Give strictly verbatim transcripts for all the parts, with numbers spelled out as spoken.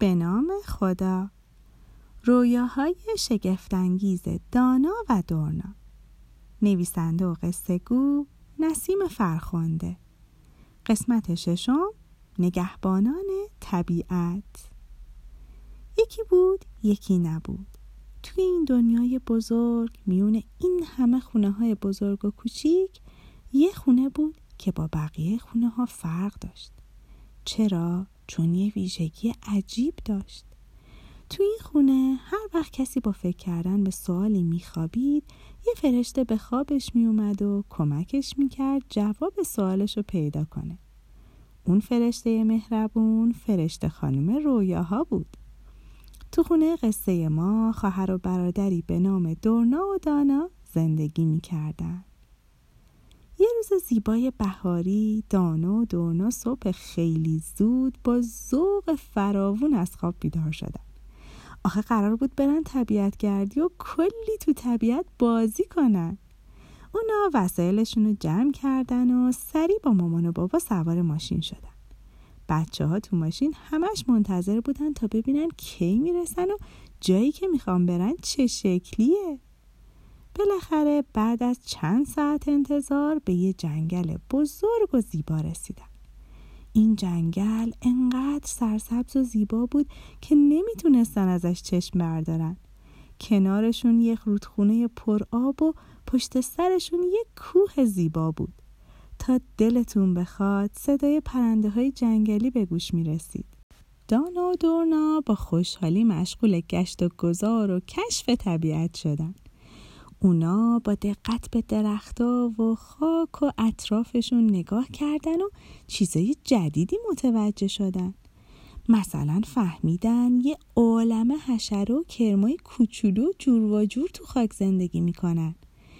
به نام خدا. رویاهای شگفت‌انگیز دانا و دورنا. نویسنده و قصه گو نسیم فرخنده. قسمت ششم، نگهبانان طبیعت. یکی بود یکی نبود. توی این دنیای بزرگ میون این همه خونه های بزرگ و کوچیک یه خونه بود که با بقیه خونه ها فرق داشت. چرا؟ چون یه ویژگی عجیب داشت. توی این خونه هر وقت کسی با فکر کردن به سوالی میخوابید، یه فرشته به خوابش میومد و کمکش میکرد جواب سوالش رو پیدا کنه. اون فرشته مهربون فرشته خانم رویاها بود. تو خونه قصه ما خواهر و برادری به نام دورنا و دانا زندگی میکردن. یه روز زیبای بهاری دانا و دورنا صبح خیلی زود با ذوق فراوون از خواب بیدار شدن. آخه قرار بود برن طبیعت گردی و کلی تو طبیعت بازی کنن. اونا وسایلشون رو جمع کردن و سریع با مامان و بابا سوار ماشین شدن. بچه ها تو ماشین همش منتظر بودن تا ببینن کی میرسن و جایی که میخوان برن چه شکلیه. بالاخره بعد از چند ساعت انتظار به یه جنگل بزرگ و زیبا رسیدن. این جنگل انقدر سرسبز و زیبا بود که نمیتونستن ازش چشم بردارن. کنارشون یک رودخونه پر آب و پشت سرشون یک کوه زیبا بود. تا دلتون بخواد صدای پرنده های جنگلی به گوش می رسید. دانا و دورنا با خوشحالی مشغول گشت و گذار و کشف طبیعت شدن. اونا با دقت به درخت‌ها و خاک و اطرافشون نگاه کردن و چیزای جدیدی متوجه شدن. مثلا فهمیدن یه عالمه حشره و کرمای کوچولو جور و جور تو خاک زندگی میکنن.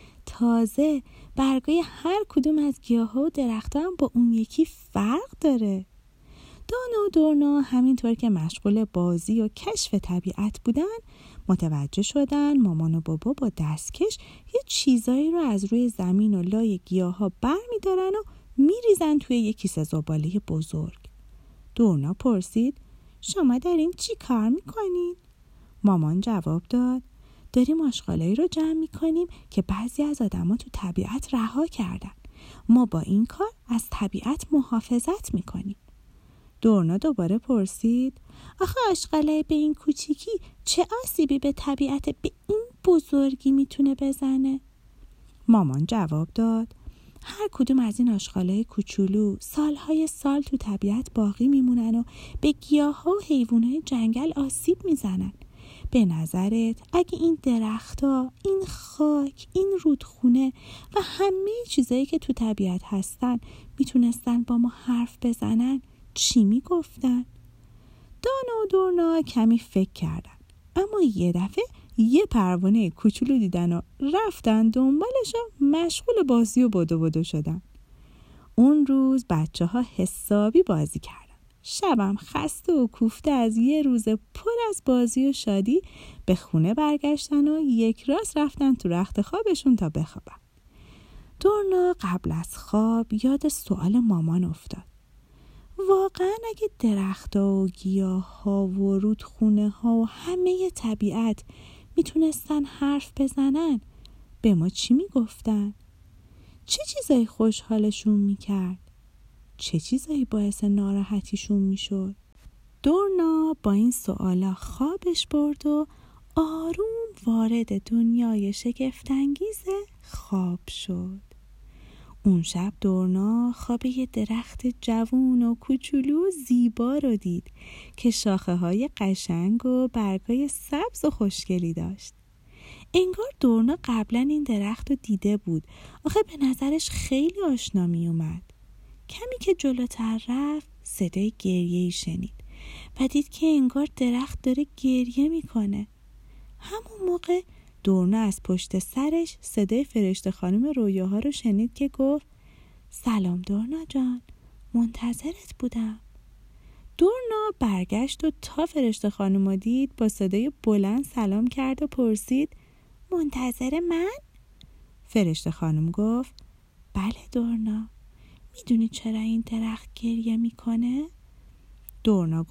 تازه برگای هر کدوم از گیاها و درخت‌ها هم با اون یکی فرق داره. دانا و دورنا همینطور که مشغول بازی و کشف طبیعت بودن، متوجه شدن مامان و بابا با دستکش یه چیزایی رو از روی زمین و لای گیاها بر می دارن و می ریزن توی یه کیسه زباله بزرگ. دورنا پرسید شما دارین چی کار می کنین؟ مامان جواب داد داریم آشغالایی رو جمع می کنیم که بعضی از آدما تو طبیعت رها کردن. ما با این کار از طبیعت محافظت می کنیم. دورنا دوباره پرسید آخه آشغالای به این کوچیکی چه آسیبی به طبیعت به این بزرگی میتونه بزنه؟ مامان جواب داد هر کدوم از این آشغالای کوچولو سالهای سال تو طبیعت باقی میمونن و به گیاها و حیوانات جنگل آسیب میزنن. به نظرت اگه این درخت‌ها، این خاک، این رودخونه و همه چیزایی که تو طبیعت هستن میتونستن با ما حرف بزنن چی میگفتن؟ دانا و دورنا کمی فکر کردن، اما یه دفعه یه پروانه کوچولو دیدن و رفتن دنبالش و مشغول بازی و بدو بدو شدن. اون روز بچه ها حسابی بازی کردن. شبم خسته و کوفته از یه روز پر از بازی و شادی به خونه برگشتن و یک راست رفتن تو رخت خوابشون تا بخوابن. دورنا قبل از خواب یاد سوال مامان افتاد. واقعا اگه درخت‌ها و گیاه‌ها و رودخونه ها و همه طبیعت میتونستن حرف بزنن به ما چی میگفتن؟ چه چیزایی خوشحالشون میکرد؟ چه چیزایی باعث ناراحتیشون میشد؟ دورنا با این سوالا خوابش برد و آروم وارد دنیای شگفت‌انگیز خواب شد. اون شب دورنا خواب یه درخت جوون و کوچولو و زیبا رو دید که شاخه های قشنگ و برگای سبز و خوشگلی داشت. انگار دورنا قبلا این درخت رو دیده بود. آخه به نظرش خیلی آشنا می اومد. کمی که جلوتر رفت صدای گریه‌ای شنید و دید که انگار درخت داره گریه میکنه. همون موقع دورنا از پشت سرش صدای فرشته خانم رویاها رو شنید که گفت سلام دورنا جان، منتظرت بودم. دورنا برگشت و تا فرشته خانم رو دید با صدای بلند سلام کرد و پرسید منتظر من؟ فرشته خانم گفت بله دورنا، میدونی چرا این درخت گریه میکنه؟ دورنا گفت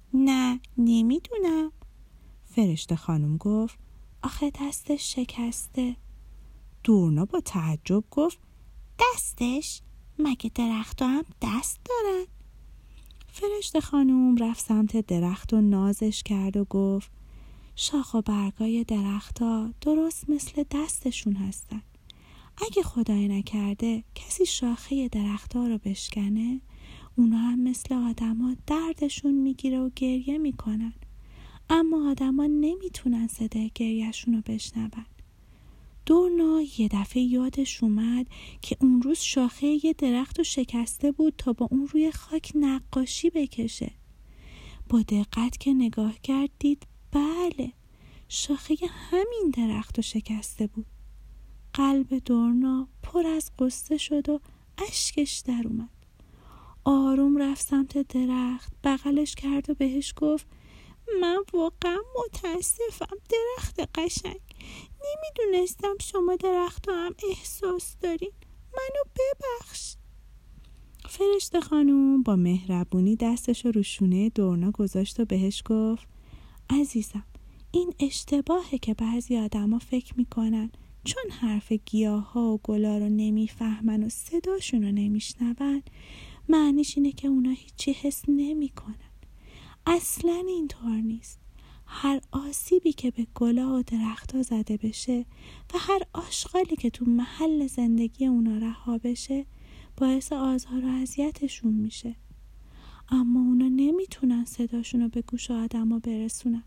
نه نمیدونم. فرشته خانم گفت آخه دستش شکسته. دورنا با تعجب گفت دستش؟ مگه درخت‌ها هم دست دارن؟ فرشته خانم رفت سمت درخت و نازش کرد و گفت شاخ و برگای درخت‌ها درست مثل دستشون هستن. اگه خدای نکرده کسی شاخه درخت‌ها رو بشکنه، اونا هم مثل آدما دردشون میگیره و گریه میکنن. اما آدما نمیتونن صدای گریهشون رو بشنون. دورنا یه دفعه یادش اومد که اون روز شاخه یه درخت رو شکسته بود تا با اون روی خاک نقاشی بکشه. با دقت که نگاه کرد دید بله، شاخه همین درخت رو شکسته بود. قلب دورنا پر از غصه شد و اشکش در اومد. آروم رفت سمت درخت، بغلش کرد و بهش گفت من واقعا متاسفم درخت قشنگ. نمیدونستم شما درخت هم احساس دارین. منو ببخش. فرشته خانوم با مهربونی دستش رو شونه دورنا گذاشت و بهش گفت عزیزم، این اشتباهه که بعضی آدما فکر میکنن چون حرف گیاه ها و گلا رو نمیفهمن و صداشون رو نمیشنون معنیش اینه که اونا هیچی حس نمیکنن. اصلا اینطور نیست. هر آسیبی که به گلا و درخت‌ها زده بشه و هر آشغالی که تو محل زندگی اونا رها بشه باعث آزار و اذیتشون میشه. اما اونا نمیتونن صداشون رو به گوش آدما برسونن.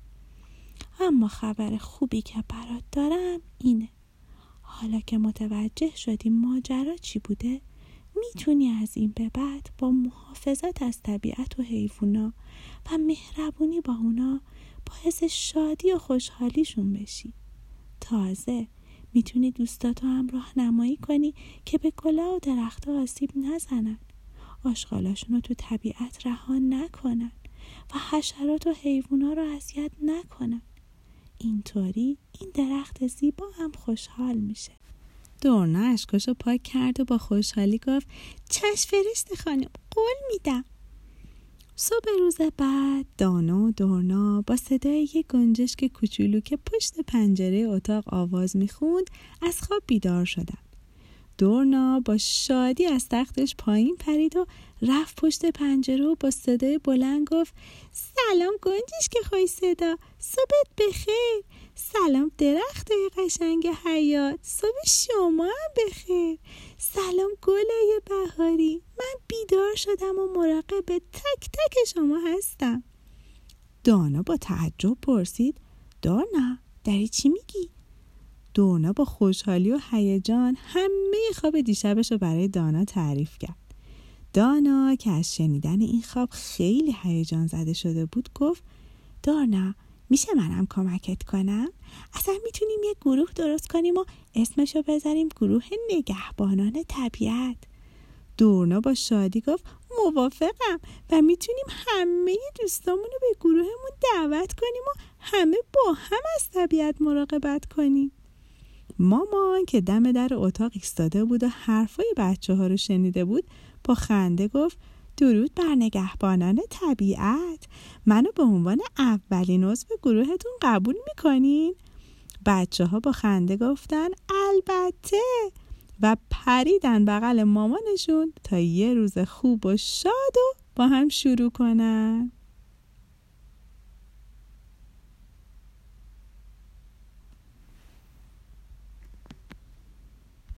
اما خبر خوبی که برات دارم اینه. حالا که متوجه شدی ماجرا چی بوده، میتونی از این به بعد با محافظت از طبیعت و حیوونا و مهربونی با اونا باعث شادی و خوشحالیشون بشی. تازه میتونی دوستاتو هم راهنمایی کنی که به گلا و درخت‌ها آسیب نزنن، آشغالاشون رو تو طبیعت رها نکنن و حشرات و حیوونا رو اذیت نکنن. اینطوری این درخت زیبا هم خوشحال میشه. دورنا اشکاشو پاک کرد و با خوشحالی گفت چشم فرشته خانم، قول میدم. صبح روز بعد دانا و دورنا با صدای یک گنجشک کوچولو که پشت پنجره اتاق آواز میخوند از خواب بیدار شدن. دورنا با شادی از تختش پایین پرید و رفت پشت پنجره و با صدای بلند گفت سلام گنجشک خوش صدا، صبحت بخیر. سلام درخت قشنگ حیات، صبح شما هم بخیر. سلام گلای بهاری، من بیدار شدم و مراقب تک تک شما هستم. دانا با تعجب پرسید دورنا داری چی میگی؟ دورنا با خوشحالی و هیجان همه خواب دیشبش رو برای دانا تعریف کرد. دانا که از شنیدن این خواب خیلی هیجان زده شده بود گفت دانا میشه منم کمکت کنم؟ اصلا میتونیم یه گروه درست کنیم و اسمشو بذاریم گروه نگهبانان طبیعت. دورنا با شادی گفت موافقم و میتونیم همه دوستامون رو به گروهمون دعوت کنیم و همه با هم از طبیعت مراقبت کنیم. مامان که دم در اتاق ایستاده بود و حرفای بچه ها رو شنیده بود با خنده گفت درود بر نگهبانان طبیعت، منو به عنوان اولین عضو گروهتون قبول میکنین؟ بچه ها با خنده گفتن البته و پریدن بغل مامانشون تا یه روز خوب و شاد و با هم شروع کنن.